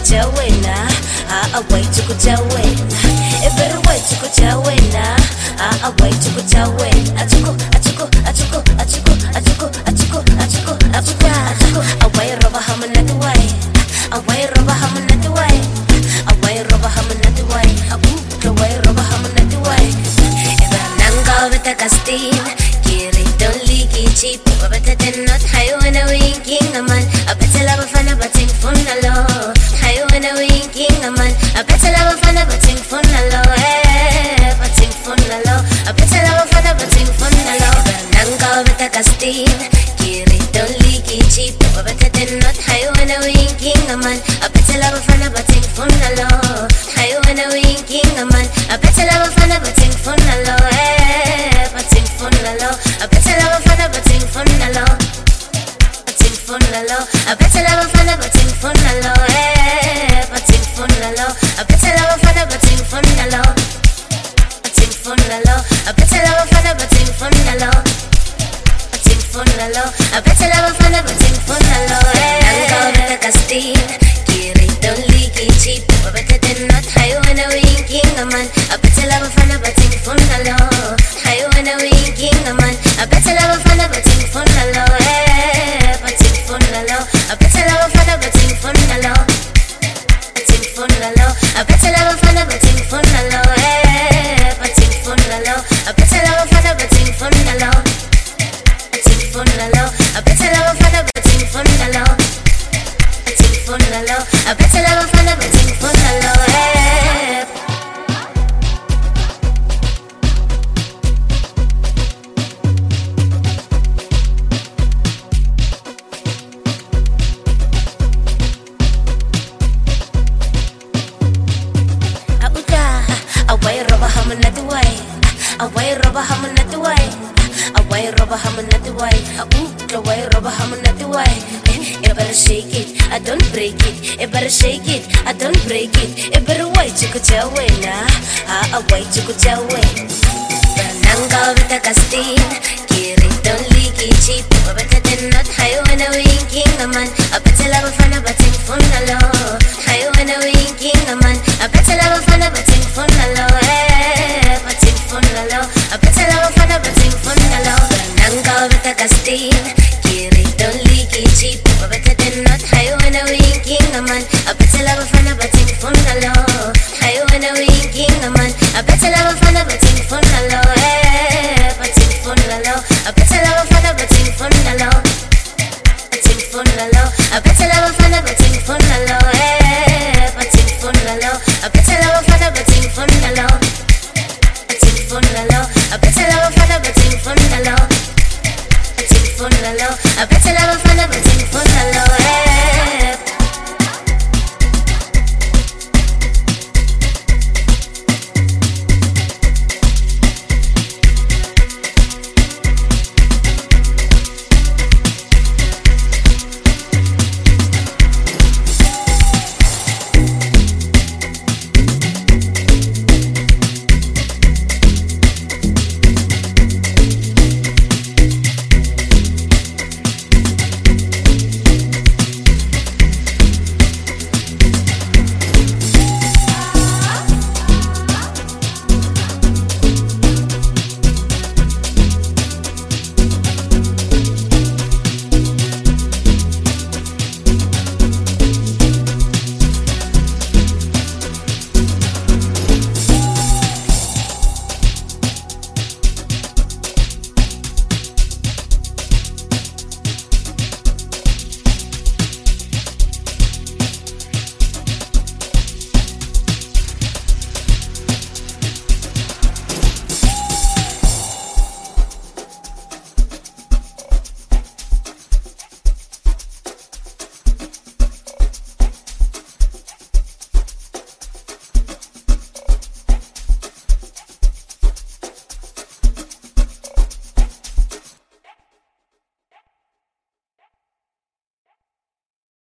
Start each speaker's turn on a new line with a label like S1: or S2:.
S1: jawena, away to go jawena. A better way to go jawena, away to go jawena. Achuko, achuko, achuko, achuko, achuko, achuko, achuko, achuko. Away roba hamanat way, away roba hamanat way, away roba hamanat way. Away roba hamanat way. Eba nanga beta kastin, kiri don't leaky cheap. Beta den not high when a winking a man. A better love fan a batting fun alone. High when a winking a man. A better love fan a batting fun alone. Batting fun alone. A better love fan a batting fun alone. Nanga beta castin, kiri don't leaky cheap. Beta den not high when a winking a man. A better love fan a batting fun alone. High when a winking a man. A better love fan a batting fun alone. Batting fun alone. A better love fan a batting fun alone. Batting fun alone. A better love fan a batting fun alone. Batting fun alone. A better love fan a batting fun alone. Batting fun alone. A better love fan a batting fun alone. Batting fun alone. A better love fan a batting fun alone. Nanga beta castin, kiri don't leaky cheap. Better than not high when a winking a man. A better love fan a batting fun alone. High when a winking a man. A better love fan a batting fun alone. Batting fun alone. A better love fan a batting fun alone. Batting fun alone. A better love fan a batting fun alone. Batting fun alone. A better love fan a batting fun alone. Batting fun alone. A better love fan a batting fun alone. Batting fun alone. A better love fan a batting fun alone. Away roba hamanat way, away roba hamanat way, away roba hamanat way. Away roba hamanat way. You better shake it, I don't break it. You better shake it, I don't break it. You better wait to go jawena, away to go jawena. Nanga beta castin, kiri don't leaky cheap. Better than not high when a winking a man. A better